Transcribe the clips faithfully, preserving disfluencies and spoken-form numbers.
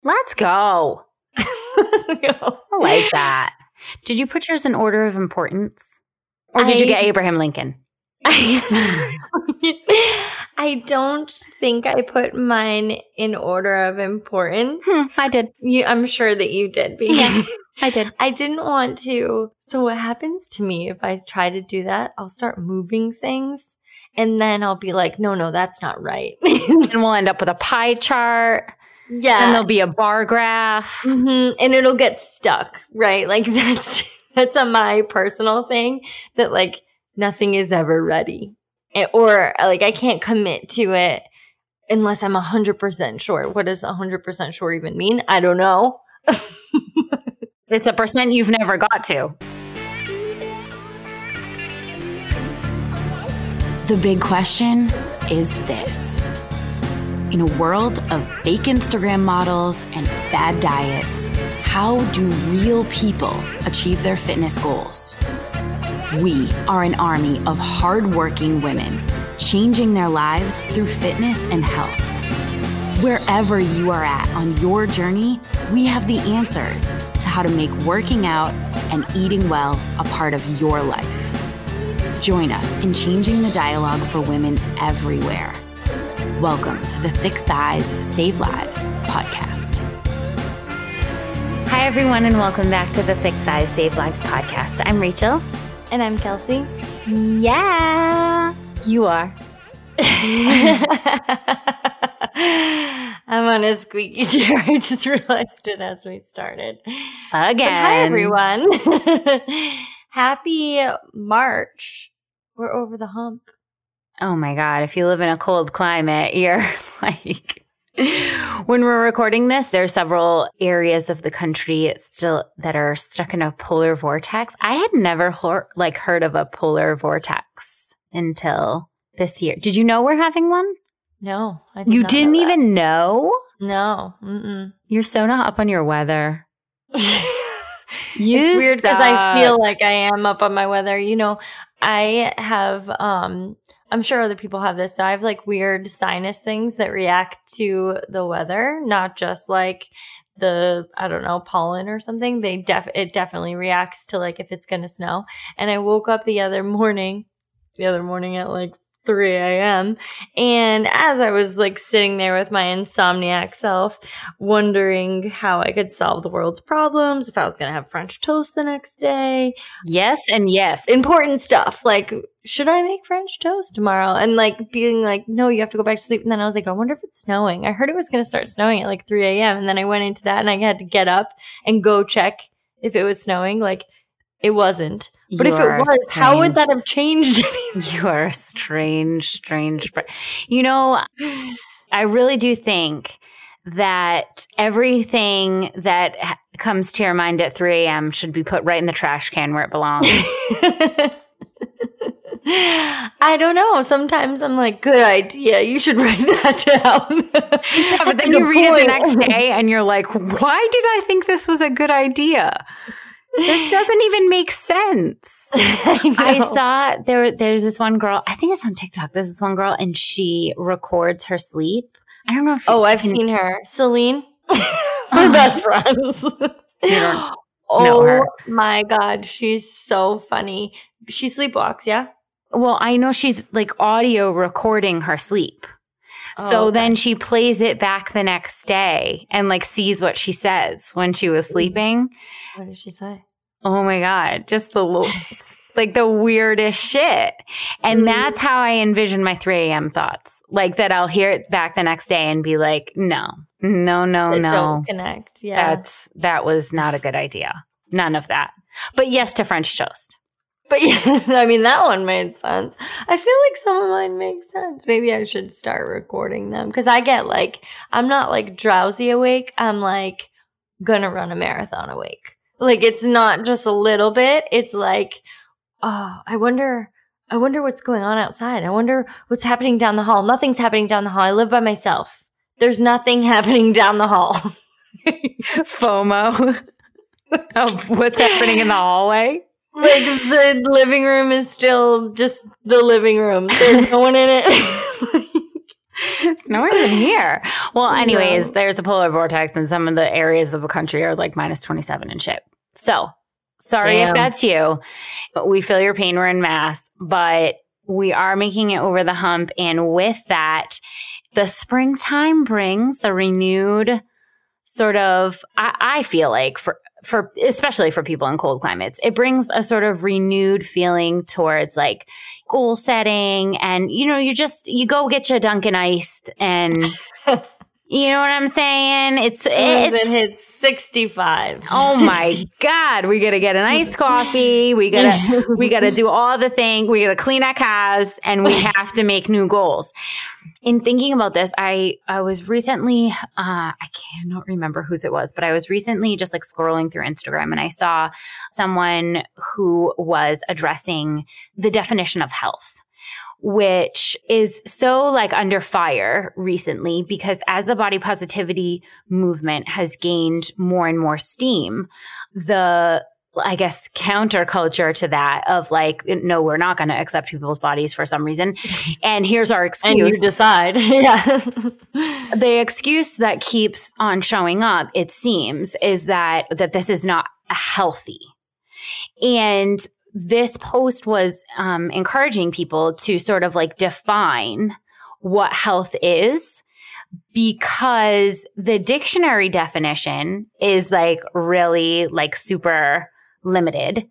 Let's go. Let's go. I like that. Did you put yours in order of importance? Or did I, you get Abraham Lincoln? I, I don't think I put mine in order of importance. Hmm, I did. You, I'm sure that you did. Because yeah, I did. I didn't want to. So what happens to me if I try to do that, I'll start moving things. And then I'll be like, no, no, that's not right. And we'll end up with a pie chart. Yeah. And there'll be a bar graph. Mm-hmm. And it'll get stuck, right? Like that's that's a my personal thing that like nothing is ever ready. It, or like I can't commit to it unless I'm one hundred percent sure. What does one hundred percent sure even mean? I don't know. It's a percent you've never got to. The big question is this. In a world of fake Instagram models and fad diets, how do real people achieve their fitness goals? We are an army of hardworking women changing their lives through fitness and health. Wherever you are at on your journey, we have the answers to how to make working out and eating well a part of your life. Join us in changing the dialogue for women everywhere. Welcome to the Thick Thighs Save Lives podcast. Hi, everyone, and welcome back to the Thick Thighs Save Lives podcast. I'm Rachel. And I'm Kelsey. Yeah. You are. I'm on a squeaky chair. I just realized it as we started. Again. But hi, everyone. Happy March. We're over the hump. Oh my God. If you live in a cold climate, you're like, when we're recording this, there are several areas of the country still that are stuck in a polar vortex. I had never ho- like heard of a polar vortex until this year. Did you know we're having one? No. I did you not didn't know even know? No. Mm-mm. You're so not up on your weather. It's weird because I feel like I am up on my weather. You know, I have, um, I'm sure other people have this. So I have like weird sinus things that react to the weather, not just like the, I don't know, pollen or something. They def it definitely reacts to like if it's going to snow. And I woke up the other morning, the other morning at like three a.m. And as I was like sitting there with my insomniac self, wondering how I could solve the world's problems, if I was going to have French toast the next day. Yes and yes. Important stuff. Like, should I make French toast tomorrow? And like being like, no, you have to go back to sleep. And then I was like, I wonder if it's snowing. I heard it was going to start snowing at like three a.m. And then I went into that and I had to get up and go check if it was snowing. Like, it wasn't. But you if it was, strange. How would that have changed anything? You are a strange, strange. You know, I really do think that everything that comes to your mind at three a.m. should be put right in the trash can where it belongs. I don't know. Sometimes I'm like, good idea. You should write that down. Yeah, but then you read point. it the next day and you're like, why did I think this was a good idea? This doesn't even make sense. I, I saw there. There's this one girl. I think it's on TikTok. There's this one girl, and she records her sleep. I don't know if. Oh, I've can, seen her, Celine. We're best friends. You don't oh know her. My God, she's so funny. She sleepwalks, yeah. Well, I know she's like audio recording her sleep. Oh, so okay. Then she plays it back the next day and like sees what she says when she was sleeping. What did she say? Oh my God. Just the like the weirdest shit. And mm-hmm. that's how I envision my three a.m. thoughts. Like that I'll hear it back the next day and be like, no, no, no, that no. Don't connect. Yeah. That's, that was not a good idea. None of that. But yes to French toast. But yeah, I mean, that one made sense. I feel like some of mine make sense. Maybe I should start recording them because I get like, I'm not like drowsy awake. I'm like gonna run a marathon awake. Like it's not just a little bit. It's like, oh, I wonder, I wonder what's going on outside. I wonder what's happening down the hall. Nothing's happening down the hall. I live by myself. There's nothing happening down the hall. FOMO of what's happening in the hallway. Like the living room is still just the living room. There's no one in it. No one's in here. Well, anyways, no. There's a polar vortex and some of the areas of the country are like minus twenty-seven and shit. So sorry Damn. If that's you. But we feel your pain. We're in Mass, but we are making it over the hump. And with that, the springtime brings a renewed sort of, I, I feel like for, for, especially for people in cold climates, it brings a sort of renewed feeling towards like goal setting. And, you know, you just, you go get your Dunkin' Iced and you know what I'm saying? It's, it's, it hits sixty-five. Oh my God. We got to get an iced coffee. We got to, we got to do all the things. We got to clean our cars and we have to make new goals. In thinking about this, I, I was recently, uh, I cannot remember whose it was, but I was recently just like scrolling through Instagram and I saw someone who was addressing the definition of health, which is so like under fire recently because as the body positivity movement has gained more and more steam, the I guess, counterculture to that of like, no, we're not going to accept people's bodies for some reason. And here's our excuse. And you decide. Yeah. The excuse that keeps on showing up, it seems, is that, that this is not healthy. And this post was um, encouraging people to sort of like define what health is, because the dictionary definition is like really like super limited.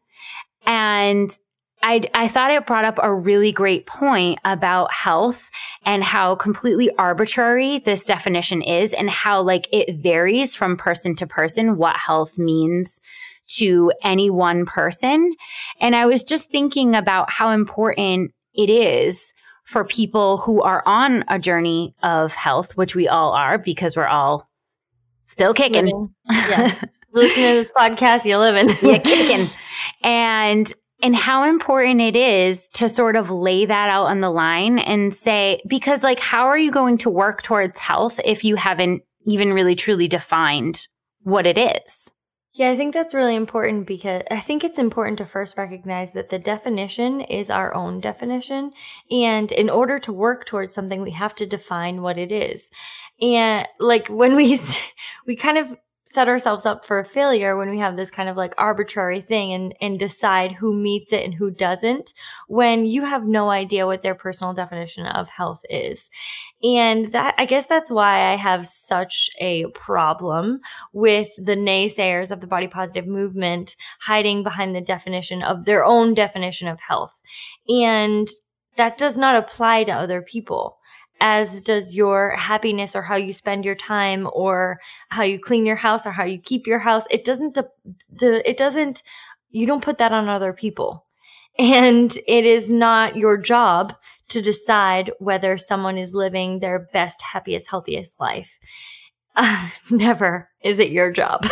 And I, I thought it brought up a really great point about health and how completely arbitrary this definition is and how like it varies from person to person what health means to any one person. And I was just thinking about how important it is for people who are on a journey of health, which we all are because we're all still kicking. Yeah. Listen to this podcast, you're living. You're kicking. And and how important it is to sort of lay that out on the line and say, because like, how are you going to work towards health if you haven't even really truly defined what it is? Yeah, I think that's really important because I think it's important to first recognize that the definition is our own definition. And in order to work towards something, we have to define what it is. And like when we, we kind of set ourselves up for a failure when we have this kind of like arbitrary thing and, and decide who meets it and who doesn't, when you have no idea what their personal definition of health is. And that, I guess that's why I have such a problem with the naysayers of the body positive movement hiding behind the definition of their own definition of health. And that does not apply to other people, as does your happiness or how you spend your time or how you clean your house or how you keep your house. It doesn't, it doesn't, you don't put that on other people. And it is not your job to decide whether someone is living their best, happiest, healthiest life. Uh, never is it your job.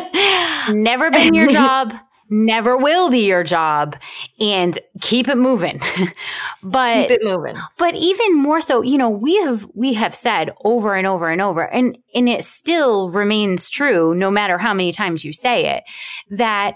Never been your job. Never will be your job, and keep it moving. But keep it moving. But even more so, you know, we have we have said over and over and over, and and it still remains true, no matter how many times you say it, that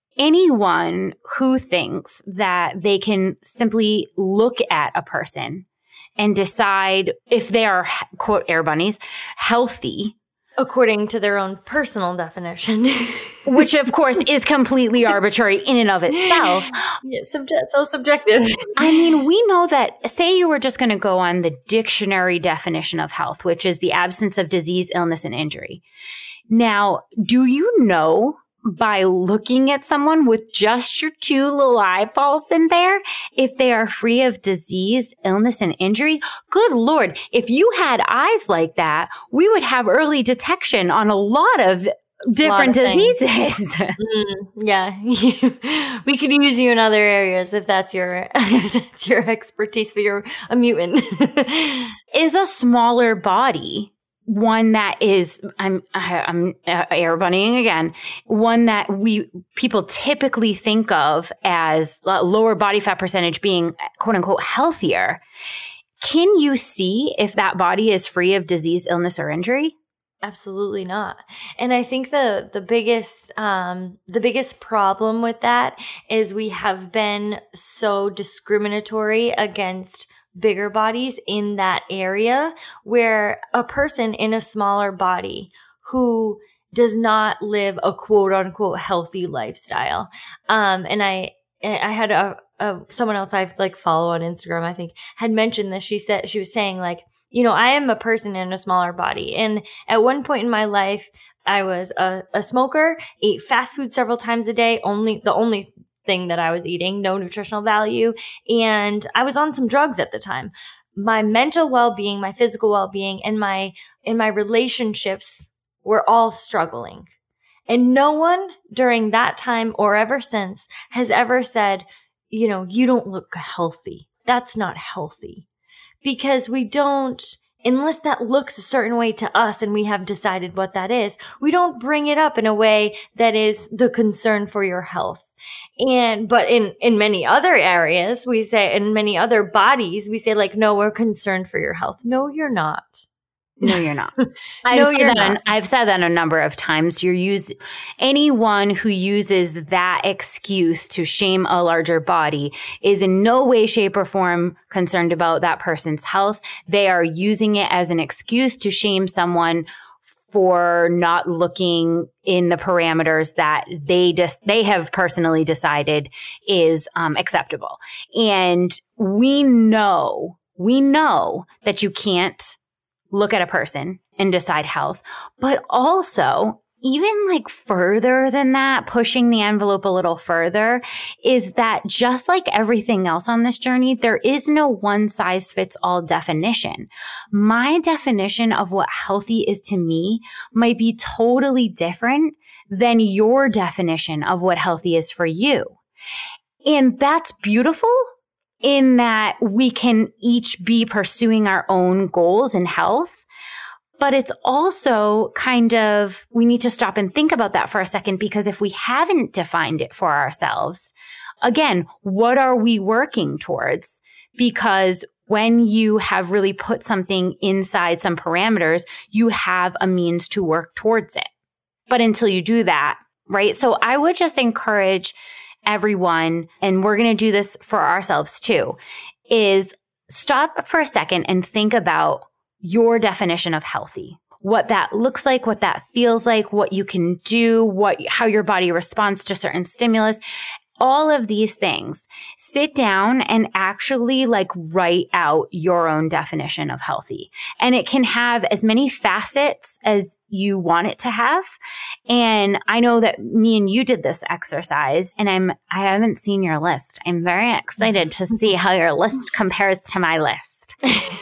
anyone who thinks that they can simply look at a person and decide if they are, quote, air bunnies, healthy, according to their own personal definition. Which, of course, is completely arbitrary in and of itself. Yeah, subject, so subjective. I mean, we know that, say you were just going to go on the dictionary definition of health, which is the absence of disease, illness, and injury. Now, do you know by looking at someone with just your two little eyeballs in there, if they are free of disease, illness, and injury? Good Lord, if you had eyes like that, we would have early detection on a lot of different lot of diseases. mm, yeah. We could use you in other areas if that's your if that's your expertise, but you're a mutant. Is a smaller body one that is, I'm, I'm uh, air bunnying again, one that we, people typically think of as lower body fat percentage being quote unquote healthier. Can you see if that body is free of disease, illness, or injury? Absolutely not. And I think the, the biggest, um, the biggest problem with that is we have been so discriminatory against bigger bodies in that area, where a person in a smaller body who does not live a quote unquote healthy lifestyle. Um, and I, I had a, a, someone else I like follow on Instagram, I think, had mentioned this. She said, she was saying like, you know, I am a person in a smaller body. And at one point in my life, I was a, a smoker, ate fast food several times a day, only the only thing that I was eating, no nutritional value. And I was on some drugs at the time. My mental well-being, my physical well-being, and my, and my relationships were all struggling. And no one during that time or ever since has ever said, you know, you don't look healthy. That's not healthy. Because we don't, unless that looks a certain way to us and we have decided what that is, we don't bring it up in a way that is the concern for your health. And, but in, in many other areas, we say, in many other bodies, we say like, no, we're concerned for your health. No, you're not. No, you're not. I've, no, said you're that not. On, I've said that a number of times. You're use anyone who uses that excuse to shame a larger body is in no way, shape, or form concerned about that person's health. They are using it as an excuse to shame someone for not looking in the parameters that they just they have personally decided is um, acceptable. And we know, we know that you can't look at a person and decide health, but also even like further than that, pushing the envelope a little further, is that just like everything else on this journey, there is no one size fits all definition. My definition of what healthy is to me might be totally different than your definition of what healthy is for you. And that's beautiful, in that we can each be pursuing our own goals in health. But it's also kind of, we need to stop and think about that for a second, because if we haven't defined it for ourselves, again, what are we working towards? Because when you have really put something inside some parameters, you have a means to work towards it. But until you do that, right? So I would just encourage everyone, and we're going to do this for ourselves too, is stop for a second and think about your definition of healthy, what that looks like, what that feels like, what you can do, what, how your body responds to certain stimulus, all of these things. Sit down and actually like write out your own definition of healthy. And it can have as many facets as you want it to have. And I know that me and you did this exercise, and I'm, I haven't seen your list. I'm very excited to see how your list compares to my list.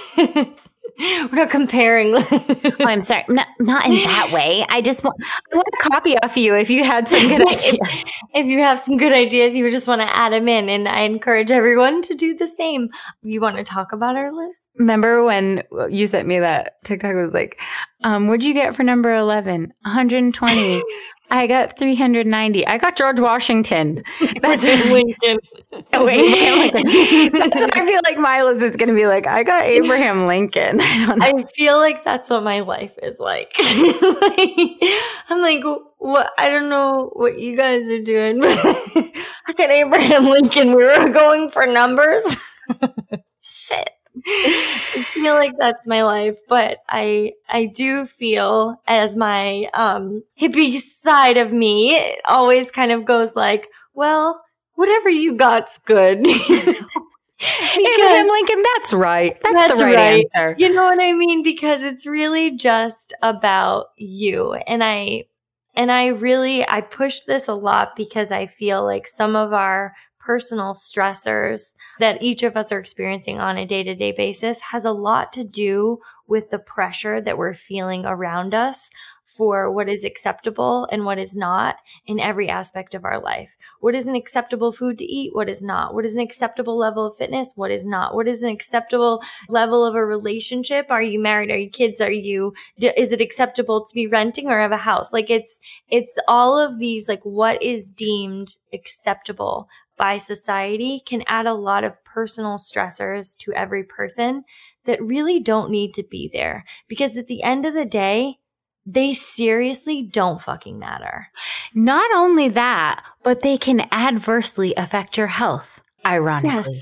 We're not comparing. Oh, I'm sorry. Not, not in that way. I just want, I want to copy off you if you had some good ideas. if, if you have some good ideas, you just want to add them in. And I encourage everyone to do the same. You want to talk about our list? Remember when you sent me that TikTok was like, um, what'd you get for number eleven? one hundred twenty. I got three hundred ninety. I got George Washington. That's Lincoln. Oh, Abraham Lincoln. That's what I feel like my list is going to be like. I got Abraham Lincoln. I don't know. I feel like that's what my life is like. like I'm like, what? I don't know what you guys are doing, but I got Abraham Lincoln. We were going for numbers. Shit. I feel like that's my life, but I I do feel as my um hippie side of me always kind of goes like, well, whatever you got's good. Abraham Lincoln, that's right. That's, that's the right, right answer. You know what I mean? Because it's really just about you. And I and I really I push this a lot because I feel like some of our personal stressors that each of us are experiencing on a day-to-day basis has a lot to do with the pressure that we're feeling around us for what is acceptable and what is not in every aspect of our life. What is an acceptable food to eat? What is not? What is an acceptable level of fitness? What is not? What is an acceptable level of a relationship? Are you married? Are you kids? Are you, is it acceptable to be renting or have a house? Like it's, it's all of these, like what is deemed acceptable by society can add a lot of personal stressors to every person that really don't need to be there. Because at the end of the day, they seriously don't fucking matter. Not only that, but they can adversely affect your health, ironically. Yes.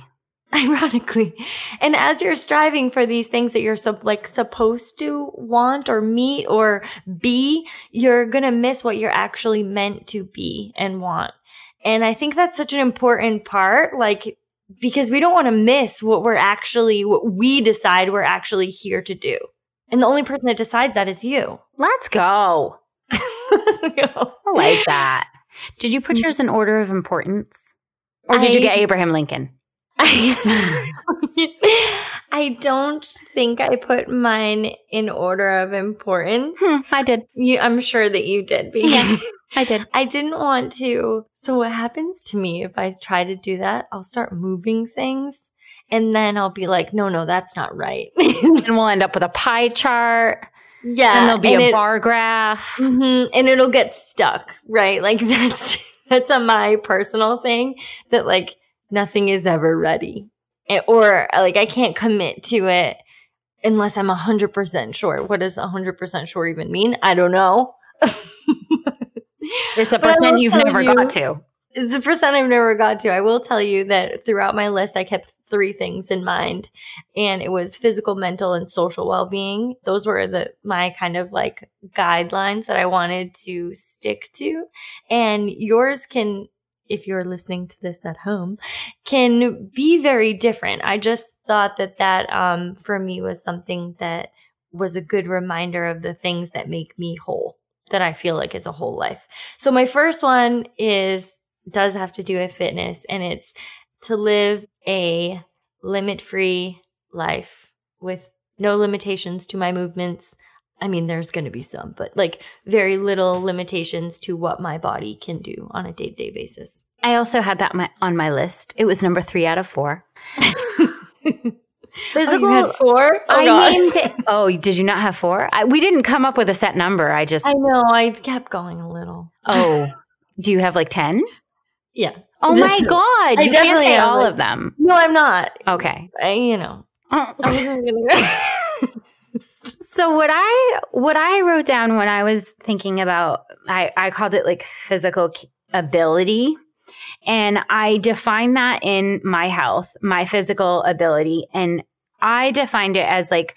Ironically. And as you're striving for these things that you're so, like supposed to want or meet or be, you're going to miss what you're actually meant to be and want. And I think that's such an important part, like, because we don't want to miss what we're actually, what we decide we're actually here to do. And the only person that decides that is you. Let's go. Let's go. I like that. Did you put yours in order of importance? Or did I, you get Abraham Lincoln? I, I don't think I put mine in order of importance. Hmm, I did. You, I'm sure that you did. Because yeah, I did. I didn't want to. So what happens to me if I try to do that, I'll start moving things and then I'll be like, no, no, that's not right. And we'll end up with a pie chart. Yeah. And there'll be and a it, bar graph. Mm-hmm, and it'll get stuck, right? Like that's, that's a my personal thing that like nothing is ever ready. It, or like I can't commit to it unless I'm one hundred percent sure. What does one hundred percent sure even mean? I don't know. It's a percent you've never you, got to. It's a percent I've never got to. I will tell you that throughout my list, I kept three things in mind. And it was physical, mental, and social well-being. Those were the my kind of like guidelines that I wanted to stick to. And yours can, if you're listening to this at home, can be very different. I just thought that that um, for me was something that was a good reminder of the things that make me whole, that I feel like it's a whole life. So my first one is, does have to do with fitness, and it's to live a limit-free life with no limitations to my movements. I mean, there's going to be some, but like very little limitations to what my body can do on a day-to-day basis. I also had that my, on my list. It was number three out of four. Physical, oh, you had four? Oh, I God. named it. Oh, did you not have four? I, we didn't come up with a set number. I just. I know. I kept going a little. Oh, do you have like ten? Yeah. Oh my God. I You can't say all like, of them. No, I'm not. Okay. I, you know. Oh. I wasn't gonna So what I what I wrote down when I was thinking about, I, I called it like physical ability. And I defined that in my health, my physical ability. And I defined it as like,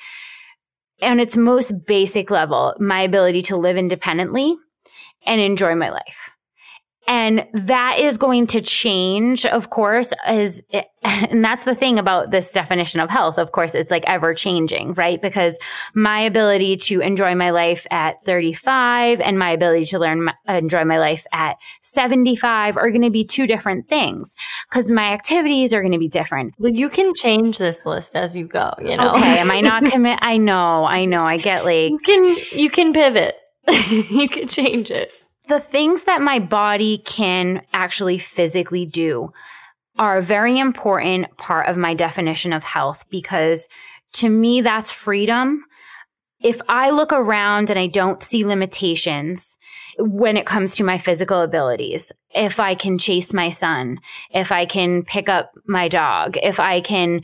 on its most basic level, my ability to live independently and enjoy my life. And that is going to change, of course, as it, and that's the thing about this definition of health. Of course, it's like ever changing, right? Because my ability to enjoy my life at thirty-five and my ability to learn my, enjoy my life at seventy-five are going to be two different things, because my activities are going to be different. Well, you can change this list as you go, you know? Okay, am I not commit? I know, I know. I get like you can you can pivot. You can change it. The things that my body can actually physically do are a very important part of my definition of health, because to me, that's freedom. If I look around and I don't see limitations when it comes to my physical abilities, if I can chase my son, if I can pick up my dog, if I can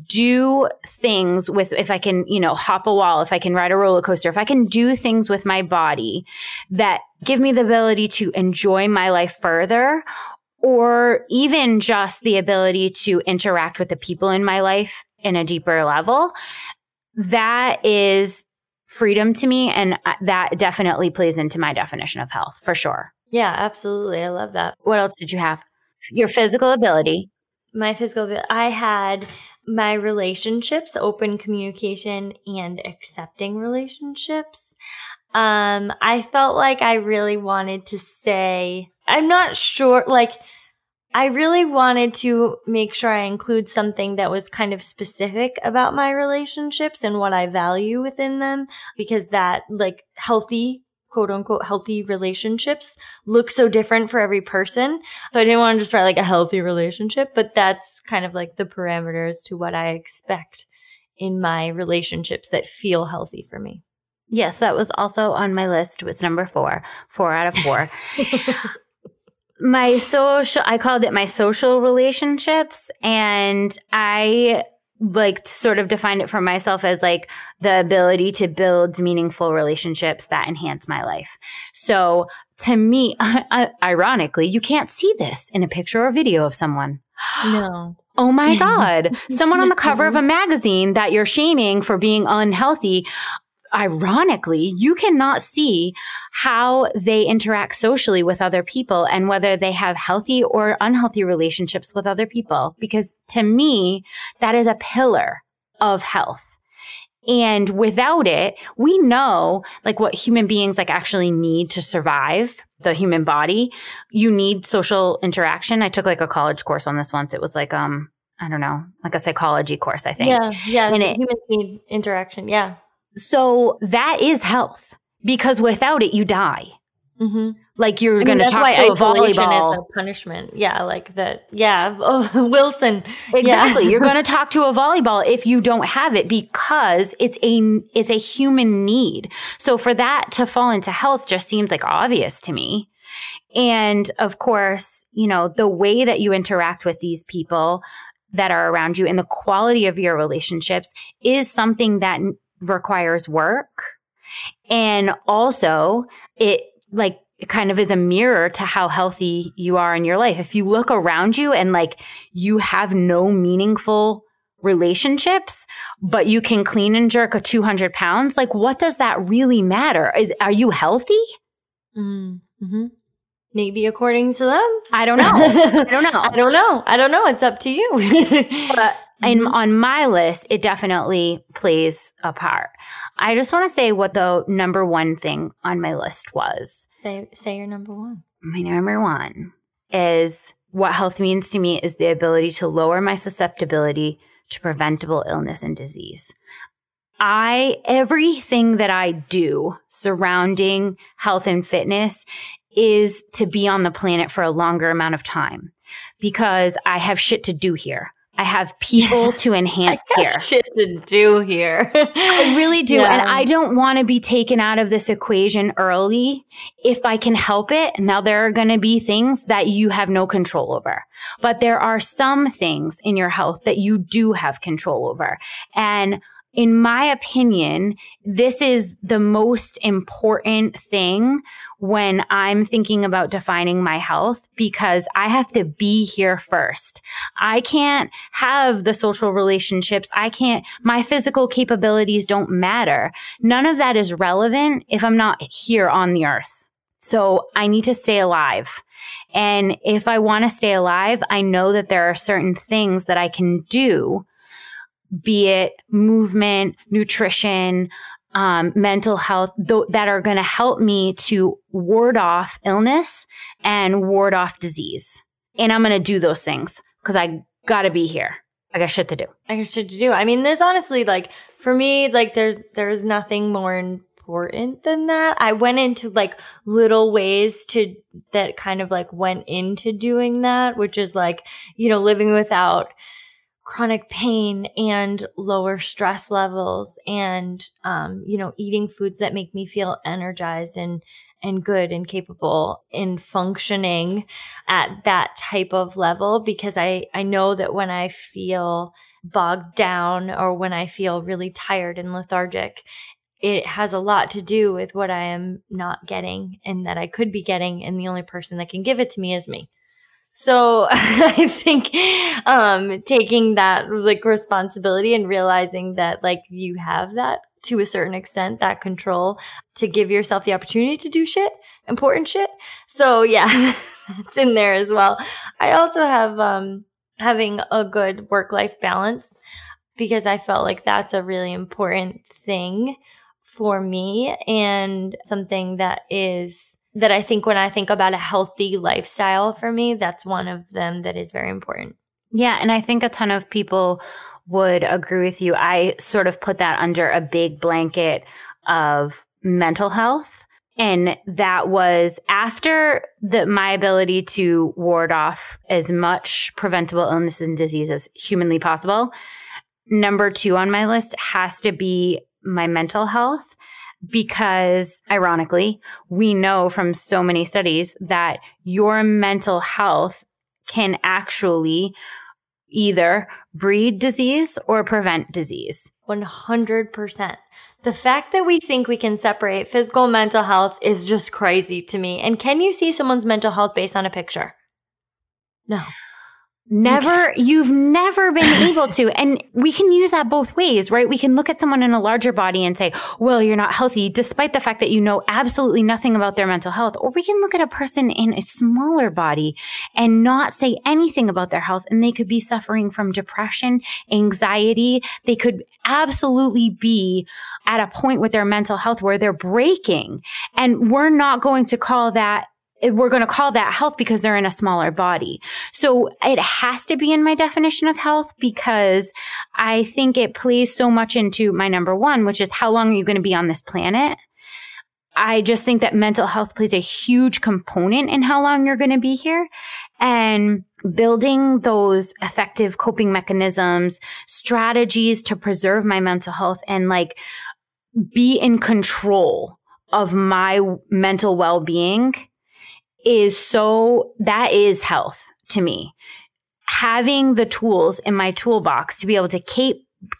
do things with, if I can, you know, hop a wall, if I can ride a roller coaster, if I can do things with my body that give me the ability to enjoy my life further, or even just the ability to interact with the people in my life in a deeper level, that is freedom to me. And that definitely plays into my definition of health for sure. Yeah, absolutely. I love that. What else did you have? Your physical ability. My physical, I had my relationships, open communication and accepting relationships. Um, I felt like I really wanted to say, I'm not sure, like, I really wanted to make sure I include something that was kind of specific about my relationships and what I value within them, because that, like, healthy, quote unquote, healthy relationships look so different for every person. So I didn't want to just write like a healthy relationship, but that's kind of like the parameters to what I expect in my relationships that feel healthy for me. Yes, that was also on my list. It was number four, four out of four. My social, I called it my social relationships, and I like sort of defined it for myself as like the ability to build meaningful relationships that enhance my life. So to me, ironically, you can't see this in a picture or video of someone. No. oh my God, someone on the cover of a magazine that you're shaming for being unhealthy, ironically, you cannot see how they interact socially with other people and whether they have healthy or unhealthy relationships with other people. Because to me, that is a pillar of health. And without it, we know like what human beings like actually need to survive the human body. You need social interaction. I took like a college course on this once. It was like, um, I don't know, like a psychology course, I think. Yeah. Yeah. And it, humans need interaction. Yeah. So that is health, because without it, you die. Mm-hmm. Like you're going to talk to a volleyball. Is a punishment. Yeah. Like that. Yeah. Oh, Wilson. Exactly. Yeah. You're going to talk to a volleyball if you don't have it, because it's a, it's a human need. So for that to fall into health just seems like obvious to me. And of course, you know, the way that you interact with these people that are around you and the quality of your relationships is something that requires work. And also it like it kind of is a mirror to how healthy you are in your life. If you look around you and like you have no meaningful relationships, but you can clean and jerk a two hundred pounds, like what does that really matter? Is, are you healthy? Mm-hmm. Maybe according to them. I don't know. I don't know. I don't know. I don't know. It's up to you. But in, on my list, it definitely plays a part. I just want to say what the number one thing on my list was. Say, say your number one. My number one is what health means to me is the ability to lower my susceptibility to preventable illness and disease. I, everything that I do surrounding health and fitness is to be on the planet for a longer amount of time, because I have shit to do here. I have people to enhance I here. have shit to do here. I really do. Yeah. And I don't want to be taken out of this equation early if I can help it. Now, there are going to be things that you have no control over, but there are some things in your health that you do have control over. And in my opinion, this is the most important thing when I'm thinking about defining my health, because I have to be here first. I can't have the social relationships. I can't, my physical capabilities don't matter. None of that is relevant if I'm not here on the earth. So I need to stay alive. And if I want to stay alive, I know that there are certain things that I can do, be it movement, nutrition, um, mental health, th- that are going to help me to ward off illness and ward off disease. And I'm going to do those things because I got to be here. I got shit to do. I got shit to do. I mean, there's honestly, like, for me, like, there's there's nothing more important than that. I went into, like, little ways to that kind of, like, went into doing that, which is, like, you know, living without chronic pain and lower stress levels, and, um, you know, eating foods that make me feel energized and, and good and capable in functioning at that type of level. Because I, I know that when I feel bogged down or when I feel really tired and lethargic, it has a lot to do with what I am not getting and that I could be getting. And the only person that can give it to me is me. So I think um, taking that like responsibility and realizing that like you have that to a certain extent, that control to give yourself the opportunity to do shit, important shit. So yeah, that's in there as well. I also have um, having a good work-life balance, because I felt like that's a really important thing for me, and something that is that I think when I think about a healthy lifestyle for me, that's one of them that is very important. Yeah. And I think a ton of people would agree with you. I sort of put that under a big blanket of mental health. And that was after the, my ability to ward off as much preventable illness and disease as humanly possible. Number two on my list has to be my mental health. Because ironically, we know from so many studies that your mental health can actually either breed disease or prevent disease. one hundred percent. The fact that we think we can separate physical and mental health is just crazy to me. And can you see someone's mental health based on a picture? No. Never, you've never been able to. And we can use that both ways, right? We can look at someone in a larger body and say, well, you're not healthy, despite the fact that you know absolutely nothing about their mental health. Or we can look at a person in a smaller body and not say anything about their health. And they could be suffering from depression, anxiety. They could absolutely be at a point with their mental health where they're breaking. And we're not going to call that We're going to call that health because they're in a smaller body. So it has to be in my definition of health because I think it plays so much into my number one, which is how long are you going to be on this planet? I just think that mental health plays a huge component in how long you're going to be here. And building those effective coping mechanisms, strategies to preserve my mental health and like be in control of my mental well-being is so, that is health to me. Having the tools in my toolbox to be able to cap-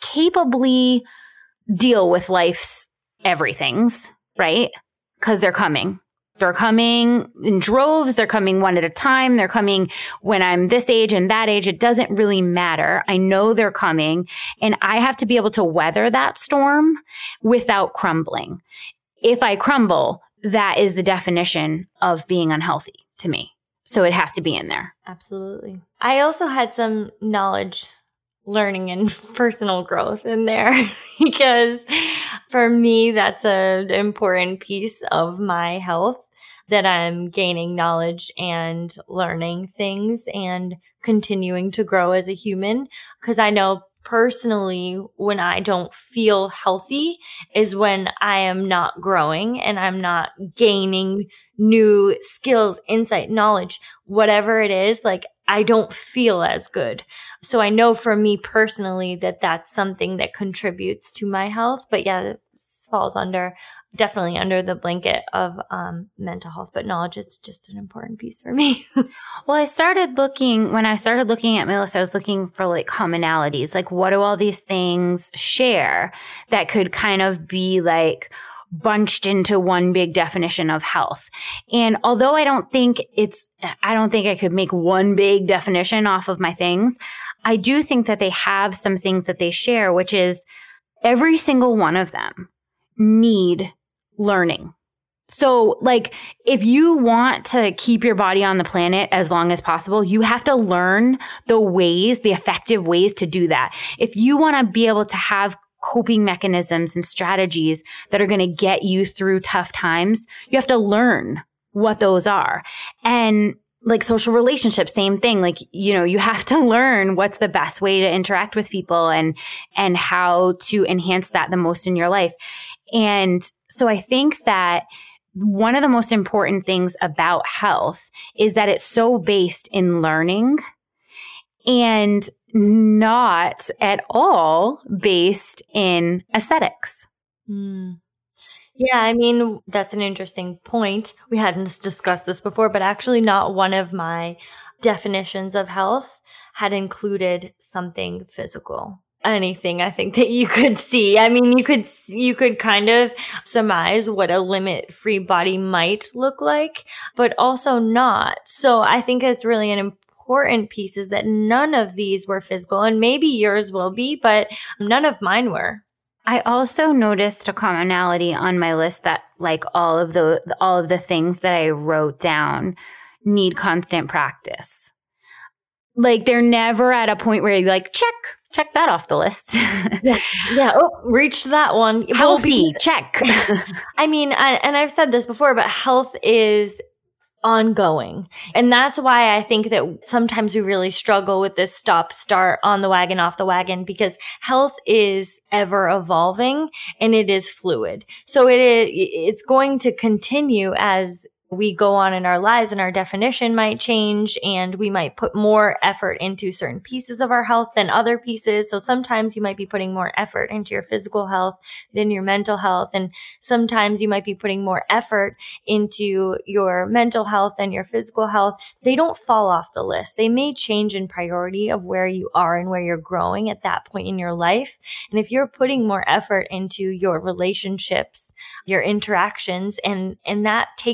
capably deal with life's everythings, right? Because they're coming. They're coming in droves. They're coming one at a time. They're coming when I'm this age and that age. It doesn't really matter. I know they're coming. And I have to be able to weather that storm without crumbling. If I crumble, that is the definition of being unhealthy to me. So it has to be in there. Absolutely. I also had some knowledge, learning, and personal growth in there because for me, that's an important piece of my health, that I'm gaining knowledge and learning things and continuing to grow as a human. Because I know personally, when I don't feel healthy is when I am not growing and I'm not gaining new skills, insight, knowledge, whatever it is, like I don't feel as good. So I know for me personally that that's something that contributes to my health. But yeah, it falls under definitely under the blanket of um, mental health, but knowledge is just an important piece for me. Well, I started looking, when I started looking at my list, I was looking for like commonalities, like what do all these things share that could kind of be like bunched into one big definition of health. And although I don't think it's, I don't think I could make one big definition off of my things, I do think that they have some things that they share, which is every single one of them need learning. So like if you want to keep your body on the planet as long as possible, you have to learn the ways, the effective ways to do that. If you want to be able to have coping mechanisms and strategies that are going to get you through tough times, you have to learn what those are. And like social relationships, same thing. Like, you know, you have to learn what's the best way to interact with people and, and how to enhance that the most in your life. And so I think that one of the most important things about health is that it's so based in learning and not at all based in aesthetics. Mm. Yeah, I mean, that's an interesting point. We hadn't discussed this before, but actually not one of my definitions of health had included something physical. Anything I think that you could see. I mean, you could you could kind of surmise what a limit-free body might look like, but also not. So I think it's really an important piece is that none of these were physical, and maybe yours will be, but none of mine were. I also noticed a commonality on my list that like all of the all of the things that I wrote down need constant practice. Like they're never at a point where you're like, check, check that off the list. yeah. yeah. Oh, reach that one. Healthy, well, check. I mean, I, and I've said this before, but health is ongoing. And that's why I think that sometimes we really struggle with this stop, start, on the wagon, off the wagon, because health is ever evolving and it is fluid. So it is, it's going to continue as we go on in our lives, and our definition might change, and we might put more effort into certain pieces of our health than other pieces. So sometimes you might be putting more effort into your physical health than your mental health. And sometimes you might be putting more effort into your mental health than your physical health. They don't fall off the list. They may change in priority of where you are and where you're growing at that point in your life. And if you're putting more effort into your relationships, your interactions, and, and that takes, that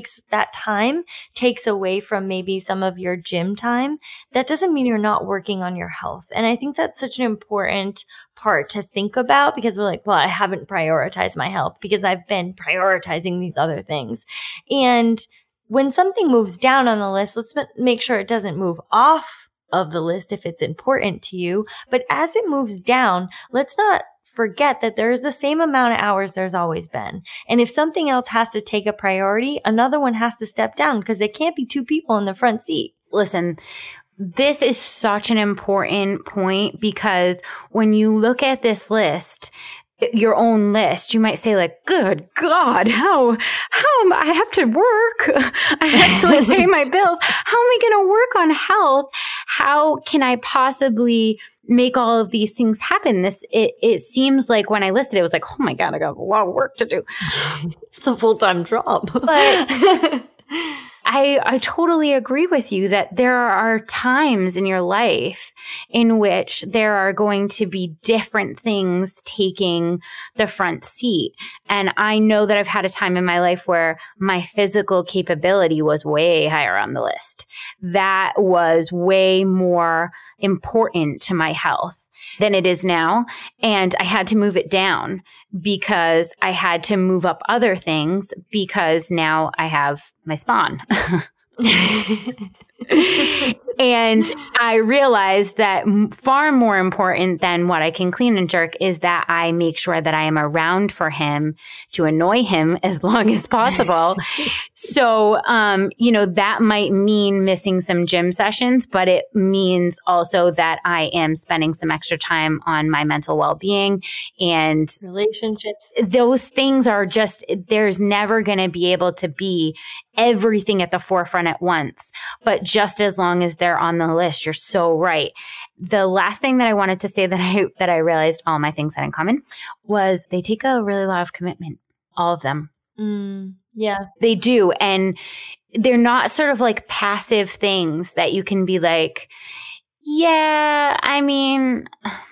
that time takes away from maybe some of your gym time, that doesn't mean you're not working on your health. And I think that's such an important part to think about, because we're like, well, I haven't prioritized my health because I've been prioritizing these other things. And when something moves down on the list, let's make sure it doesn't move off of the list if it's important to you. But as it moves down, let's not forget that there's the same amount of hours there's always been. And if something else has to take a priority, another one has to step down, because there can't be two people in the front seat. Listen, this is such an important point, because when you look at this list, your own list, you might say like, good God, how, how am I, I have to work. I have to like, pay my bills. How am I going to work on health? How can I possibly make all of these things happen? This, it, it seems like when I listed it, it was like, oh my God, I got a lot of work to do. It's a full-time job. But I, I totally agree with you that there are times in your life in which there are going to be different things taking the front seat. And I know that I've had a time in my life where my physical capability was way higher on the list. That was way more important to my health than it is now. And I had to move it down because I had to move up other things, because now I have my spawn. And I realized that far more important than what I can clean and jerk is that I make sure that I am around for him to annoy him as long as possible. So, um, you know, that might mean missing some gym sessions, but it means also that I am spending some extra time on my mental well-being and relationships. Those things are just, there's never going to be able to be everything at the forefront at once. But just as long as they're on the list, you're so right. The last thing that I wanted to say that I that I realized all my things had in common was they take a really lot of commitment, all of them. Mm, yeah. They do. And they're not sort of like passive things that you can be like, yeah, I mean,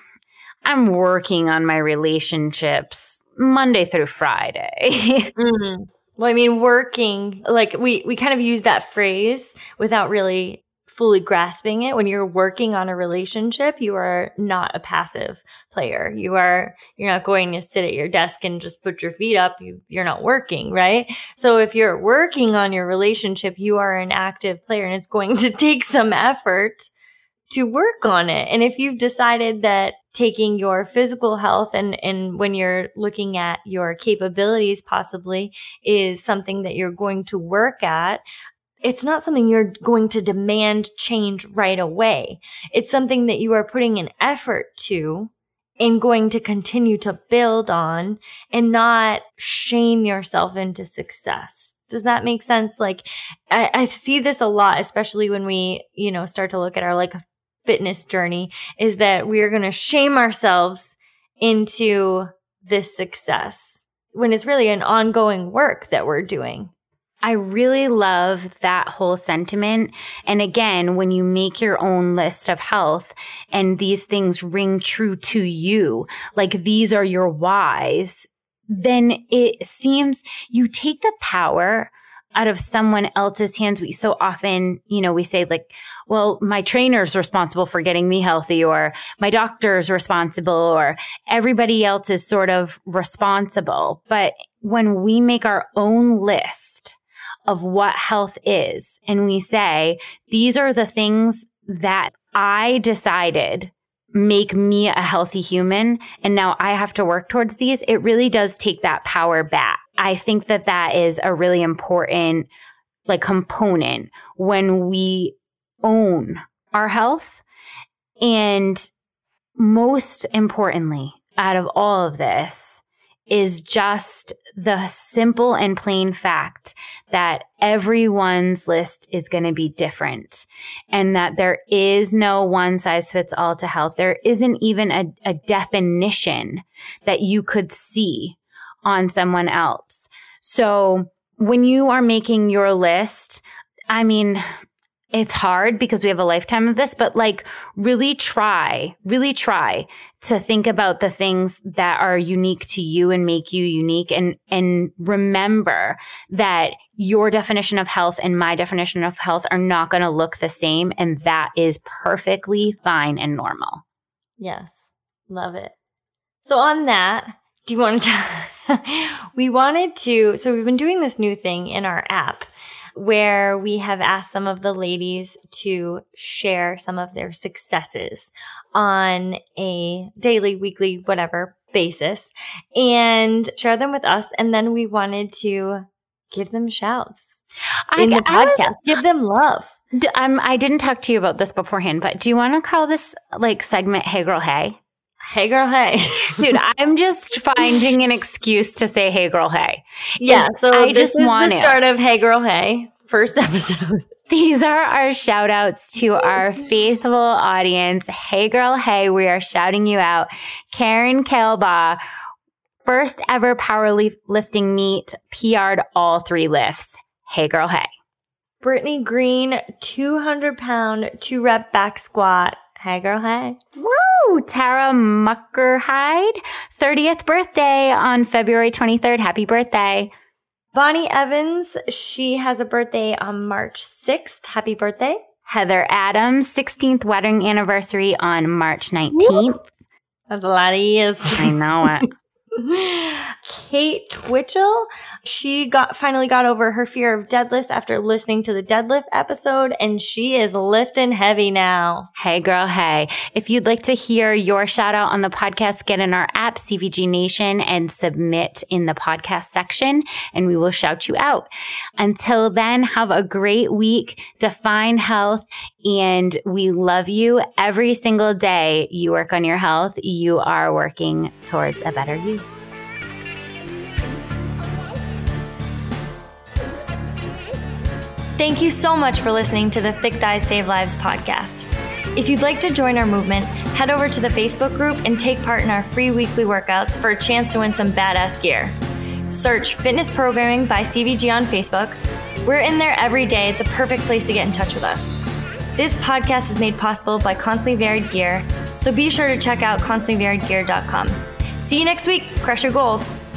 I'm working on my relationships Monday through Friday. mm-hmm. Well, I mean, working, like we, we kind of use that phrase without really fully grasping it. When you're working on a relationship, you are not a passive player. You are, you're not going to sit at your desk and just put your feet up. You, you're not working, right? So if you're working on your relationship, you are an active player, and it's going to take some effort to work on it. And if you've decided that taking your physical health and, and when you're looking at your capabilities possibly is something that you're going to work at, it's not something you're going to demand change right away. It's something that you are putting an effort to and going to continue to build on, and not shame yourself into success. Does that make sense? Like, I, I see this a lot, especially when we, you know, start to look at our like fitness journey, is that we are going to shame ourselves into this success when it's really an ongoing work that we're doing. I really love that whole sentiment. And again, when you make your own list of health and these things ring true to you, like these are your whys, then it seems you take the power out of someone else's hands. We so often, you know, we say like, well, my trainer's responsible for getting me healthy, or my doctor's responsible, or everybody else is sort of responsible. But when we make our own list of what health is, and we say, these are the things that I decided make me a healthy human, and now I have to work towards these, it really does take that power back. I think that that is a really important like component when we own our health. And most importantly, out of all of this is just the simple and plain fact that everyone's list is going to be different, and that there is no one size fits all to health. There isn't even a, a definition that you could see on someone else. So when you are making your list, I mean, it's hard because we have a lifetime of this, but like really try, really try to think about the things that are unique to you and make you unique. And, and remember that your definition of health and my definition of health are not going to look the same. And that is perfectly fine and normal. Yes. Love it. So on that, do you want to, we wanted to, so we've been doing this new thing in our app where we have asked some of the ladies to share some of their successes on a daily, weekly, whatever basis and share them with us. And then we wanted to give them shouts in the I, podcast, I was, give them love. Um, I didn't talk to you about this beforehand, but do you want to call this like segment Hey Girl Hey? Hey girl, hey. Dude, I'm just finding an excuse to say hey girl, hey. Yeah, so I this just is want the it. start of Hey Girl, Hey, first episode. These are our shout outs to our faithful audience. Hey girl, hey, we are shouting you out. Karen Kelbaugh, first ever powerlifting meet, P R'd all three lifts. Hey girl, hey. Brittany Green, two hundred pound, two rep back squat. Hey girl, hey. Woo! Tara Muckerhide, thirtieth birthday on February twenty-third. Happy birthday. Bonnie Evans, she has a birthday on March sixth. Happy birthday. Heather Adams, sixteenth wedding anniversary on March nineteenth. Woo! That's a lot of years. I know it. Kate Twitchell, she got finally got over her fear of deadlifts after listening to the deadlift episode, and she is lifting heavy now. Hey girl, hey. If you'd like to hear your shout out on the podcast, get in our app, C V G Nation, and submit in the podcast section, and we will shout you out. Until then, have a great week. Define health, and we love you. Every single day you work on your health, you are working towards a better you. Thank you so much for listening to the Thick Thighs Save Lives podcast. If you'd like to join our movement, head over to the Facebook group and take part in our free weekly workouts for a chance to win some badass gear. Search Fitness Programming by C V G on Facebook. We're in there every day. It's a perfect place to get in touch with us. This podcast is made possible by Constantly Varied Gear, so be sure to check out constantly varied gear dot com. See you next week. Crush your goals.